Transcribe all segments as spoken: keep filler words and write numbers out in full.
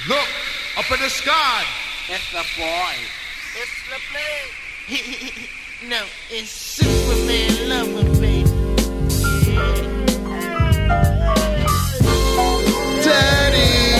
Look, up in the sky. It's the boy. It's the plane. No, it's Superman lover, baby. Daddy.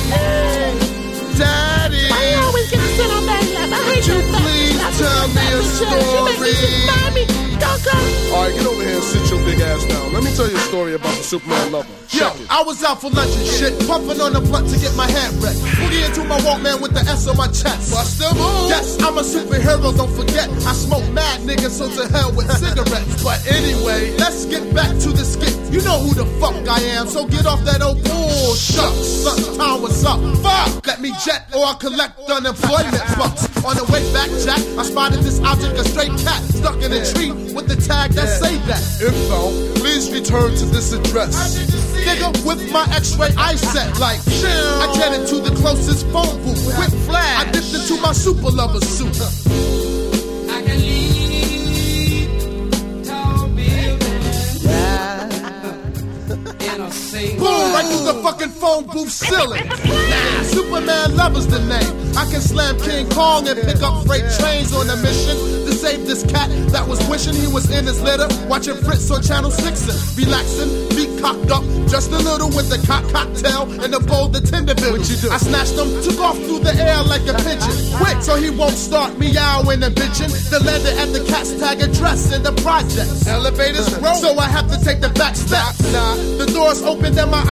Daddy. I always get to sit on that lap. I hate Would you that. please tell me a story? Mommy, don't go. All right, get over here and sit your big ass down. Let me tell you a story about the Superman lover. Yo, I was out for lunch and shit, puffing on the blunt to get my head wrecked. Boogie into my Walkman with the S on my chest. Bust the move. Yes, I'm a superhero, don't forget. I smoke mad niggas, so to hell with cigarettes. But anyway, let's get back to the skit. You know who the fuck I am, so get off that old bullshit. Sunshine, what's up? Fuck! Let me jet or I'll collect unemployment bucks. On the way back, Jack, I spotted this object, a stray cat, stuck in a tree with the tag that say that. Info, please return to this address. Nigga, with my x-ray eye set like I jetted to the closest phone booth. Quick flash, I dipped into my super lover suit. I can lead tall buildings in a single. Boom, right through the fucking phone booth ceiling. Nah, Superman lover's the name. I can slam King Kong and pick up freight trains on a mission to save this cat that was wishing he was in his litter, watching Fritz on Channel six and relaxing, feet cocked up, just a little with the cock cocktail and the bowl the tender bill. I snatched him, took off through the air like a pigeon, quick so he won't start meowing and bitching. The landed at the cat's tag address in the projects. Elevators roll, so I have to take the back steps. Nah, the doors opened and my